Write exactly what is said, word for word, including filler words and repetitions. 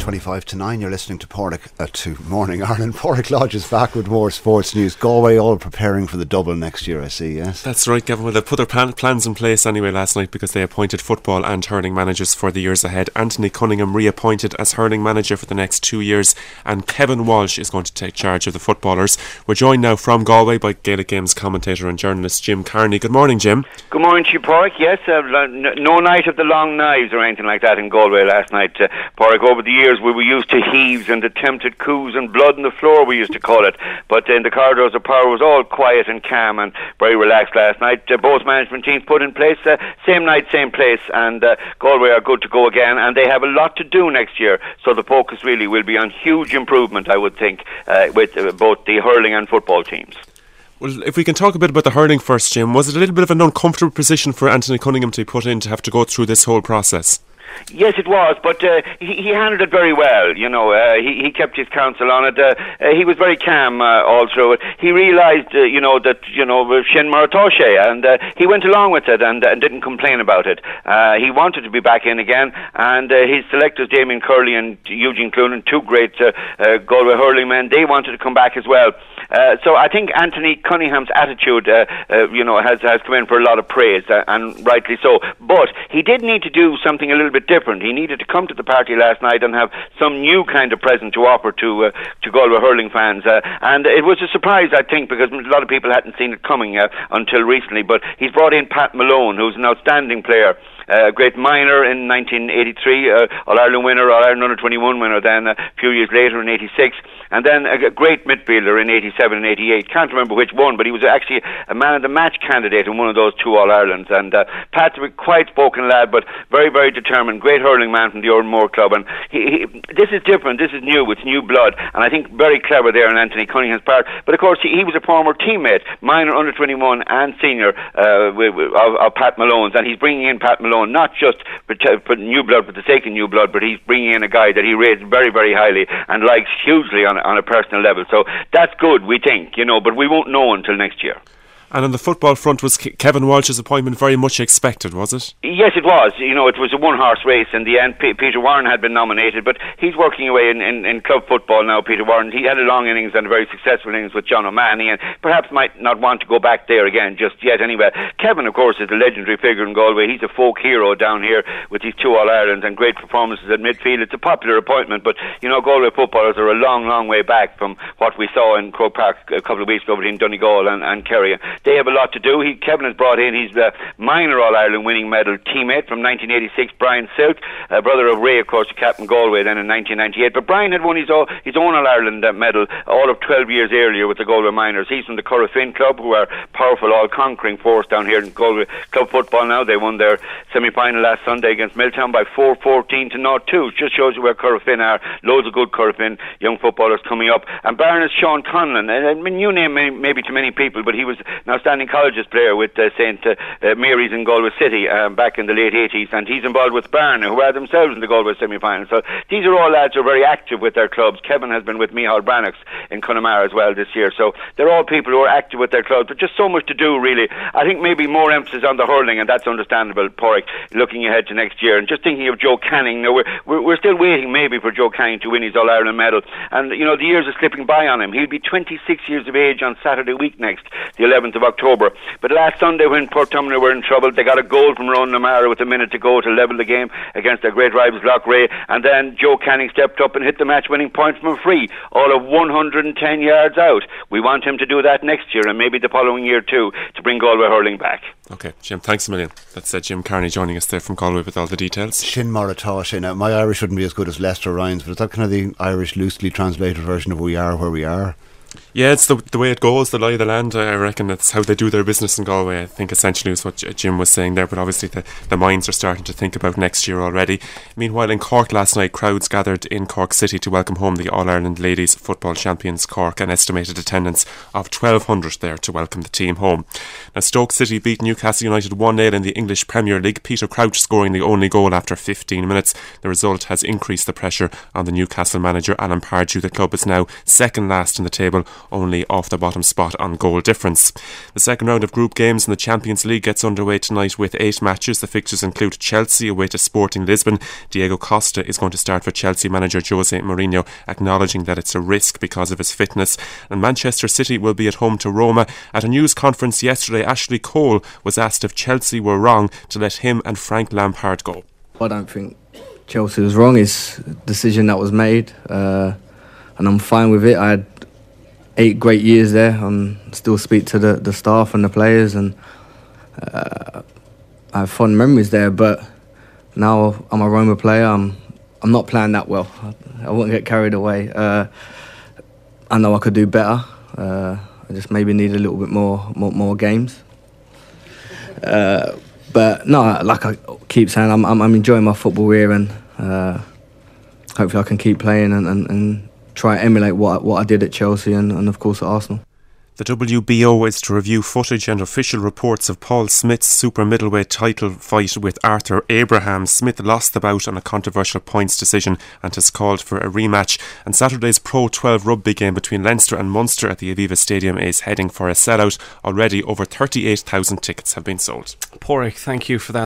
twenty-five to nine, you're listening to Porrick, uh, to Morning Ireland. Porrick Lodge is back with more sports news. Galway all preparing for the double next year, I see, yes? That's right, Gavin. Well, they put their plan- plans in place anyway last night because they appointed football and hurling managers for the years ahead. Anthony Cunningham reappointed as hurling manager for the next two years, and Kevin Walsh is going to take charge of the footballers. We're joined now from Galway by Gaelic Games commentator and journalist Jim Carney. Good morning, Jim. Good morning to you, Porrick. Yes, uh, no night of the long knives or anything like that in Galway last night, uh, Porrick. Over the years we were used to heaves and attempted coups and blood on the floor, we used to call it, but in the corridors of power was all quiet and calm and very relaxed last night. Uh, both management teams put in place, uh, same night, same place, and uh, Galway are good to go again, and they have a lot to do next year, so the focus really will be on huge improvement, I would think, uh, with uh, both the hurling and football teams. Well, if we can talk a bit about the hurling first, Jim, was it a little bit of an uncomfortable position for Anthony Cunningham to be put in to have to go through this whole process? Yes, it was, but uh, he, he handled it very well. You know, uh, he, he kept his counsel on it. Uh, uh, he was very calm uh, all through it. He realised, uh, you know, that you know Shin Maratoshe, and uh, he went along with it and, and didn't complain about it. Uh, he wanted to be back in again, and uh, his selectors, Damien Curley and Eugene Clunan, two great uh, uh, Galway hurling men, they wanted to come back as well. Uh, so I think Anthony Cunningham's attitude, uh, uh, you know, has has come in for a lot of praise, uh, and rightly so. But he did need to do something a little bit different. He needed to come to the party last night and have some new kind of present to offer to uh, to Galway hurling fans. Uh, and it was a surprise, I think, because a lot of people hadn't seen it coming uh, until recently. But he's brought in Pat Malone, who's an outstanding player. A uh, great minor in nineteen eighty-three, uh, All-Ireland winner, All-Ireland under twenty-one winner then a few years later in eighty-six, and then a, a great midfielder in eighty-seven and eighty-eight. Can't remember which one, but he was actually a man of the match candidate in one of those two All-Irelands. And uh, Pat's a quiet spoken lad, but very, very determined, great hurling man from the Oran Moor Club. And he, he, this is different, this is new, it's new blood, and I think very clever there on Anthony Cunningham's part. But of course, he, he was a former teammate, minor, under twenty-one and senior uh, with, with, of, of Pat Malone's, and he's bringing in Pat Malone not just for, for new blood for the sake of new blood, but he's bringing in a guy that he rates very, very highly and likes hugely on, on a personal level. So that's good, we think, you know, but we won't know until next year. And on the football front, was Ke- Kevin Walsh's appointment very much expected, was it? Yes, it was. You know, it was a one-horse race in the end. P- Peter Warren had been nominated, but he's working away in, in, in club football now, Peter Warren. He had a long innings and a very successful innings with John O'Mahony, and perhaps might not want to go back there again just yet anyway. Kevin, of course, is a legendary figure in Galway. He's a folk hero down here with these two All-Irelands and great performances at midfield. It's a popular appointment, but, you know, Galway footballers are a long, long way back from what we saw in Croke Park a couple of weeks ago between Donegal and, and Kerry. They have a lot to do. He, Kevin has brought in his uh, minor All-Ireland winning medal teammate from nineteen eighty-six, Brian Silk, uh, brother of Ray, of course, the captain Galway then in nineteen ninety-eight. But Brian had won his own, his own All-Ireland uh, medal all of twelve years earlier with the Galway Miners. He's from the Currafin Club, who are powerful, all-conquering force down here in Galway club football now. They won their semi-final last Sunday against Milltown by four fourteen to nought two. Just shows you where Currafin are. Loads of good Currafin young footballers coming up. And Baron is Sean Conlon. I mean, new name maybe to many people, but he was an outstanding colleges player with uh, Saint uh, uh, Mary's in Galway City um, back in the late eighties, and he's involved with Barna, who are themselves in the Galway semi-final. So these are all lads who are very active with their clubs. Kevin has been with Micheál Brannachs in Connemara as well this year. So they're all people who are active with their clubs, but just so much to do, really. I think maybe more emphasis on the hurling, and that's understandable, Porrick, looking ahead to next year. And just thinking of Joe Canning, now we're, we're, we're still waiting maybe for Joe Canning to win his All-Ireland medal, and you know the years are slipping by on him. He'll be twenty-six years of age on Saturday week next, the eleventh of October. But last Sunday when Portumna were in trouble, they got a goal from Ronan O'Mara with a minute to go to level the game against their great rivals Loughrea, and then Joe Canning stepped up and hit the match-winning point from a free, all of one hundred ten yards out. We want him to do that next year and maybe the following year too, to bring Galway hurling back. Okay, Jim, thanks a million. That's uh, Jim Carney joining us there from Galway with all the details. Shin Maratoshe. Now, my Irish wouldn't be as good as Lester Ryan's, but is that kind of the Irish loosely translated version of We Are Where We Are? Yeah, it's the the way it goes, the lie of the land. I reckon that's how they do their business in Galway. I think essentially is what Jim was saying there, but obviously the, the minds are starting to think about next year already. Meanwhile, in Cork last night, crowds gathered in Cork City to welcome home the All-Ireland Ladies Football Champions Cork, an estimated attendance of twelve hundred there to welcome the team home. Now, Stoke City beat Newcastle United one nil in the English Premier League, Peter Crouch scoring the only goal after fifteen minutes. The result has increased the pressure on the Newcastle manager Alan Pardew. The club is now second last in the table Liverpool only off the bottom spot on goal difference. The second round of group games in the Champions League gets underway tonight with eight matches. The fixtures include Chelsea away to Sporting Lisbon. Diego Costa is going to start for Chelsea manager Jose Mourinho, acknowledging that it's a risk because of his fitness. And Manchester City will be at home to Roma. At a news conference yesterday, Ashley Cole was asked if Chelsea were wrong to let him and Frank Lampard go. I don't think Chelsea was wrong. It's a decision that was made, uh, and I'm fine with it. I had eight great years there. I still speak to the, the staff and the players, and uh, I have fond memories there. But now I'm a Roma player. I'm I'm not playing that well. I, I won't get carried away. Uh, I know I could do better. Uh, I just maybe need a little bit more more, more games. Uh, but no, like I keep saying, I'm I'm, I'm enjoying my football here, and uh, hopefully I can keep playing and, and, and try and emulate what what I did at Chelsea and, and of course at Arsenal. The W B O is to review footage and official reports of Paul Smith's super middleweight title fight with Arthur Abraham. Smith lost the bout on a controversial points decision and has called for a rematch. And Saturday's Pro twelve rugby game between Leinster and Munster at the Aviva Stadium is heading for a sellout. Already over thirty-eight thousand tickets have been sold. Porrick, thank you for that.